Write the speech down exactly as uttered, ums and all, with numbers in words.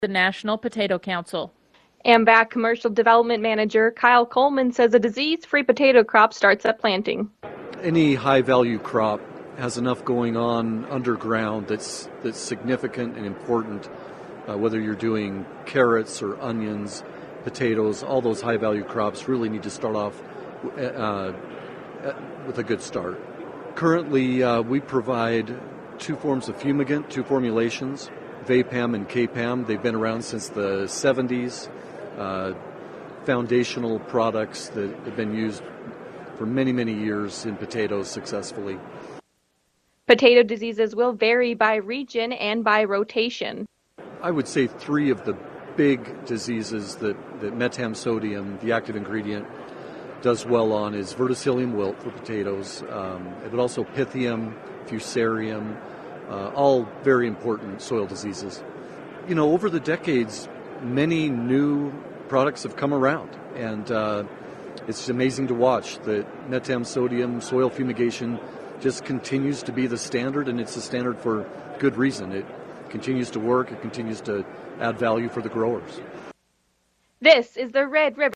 the National Potato Council. AMVAC Commercial Development Manager Kyle Coleman says a disease-free potato crop starts at planting. Any high-value crop has enough going on underground that's that's significant and important, uh, whether you're doing carrots or onions, potatoes, all those high-value crops really need to start off uh, with a good start. Currently, uh, we provide two forms of fumigant, two formulations, Vapam and K-Pam. They've been around since the seventies. Uh, foundational products that have been used for many, many years in potatoes successfully. Potato diseases will vary by region and by rotation. I would say three of the big diseases that, that metam sodium, the active ingredient, does well on is verticillium wilt for potatoes, um, but also pythium, fusarium, uh, all very important soil diseases. You know, over the decades, many new products have come around, and uh, it's amazing to watch that metam sodium soil fumigation just continues to be the standard, and it's the standard for good reason. It continues to work, it continues to add value for the growers. This is the Red River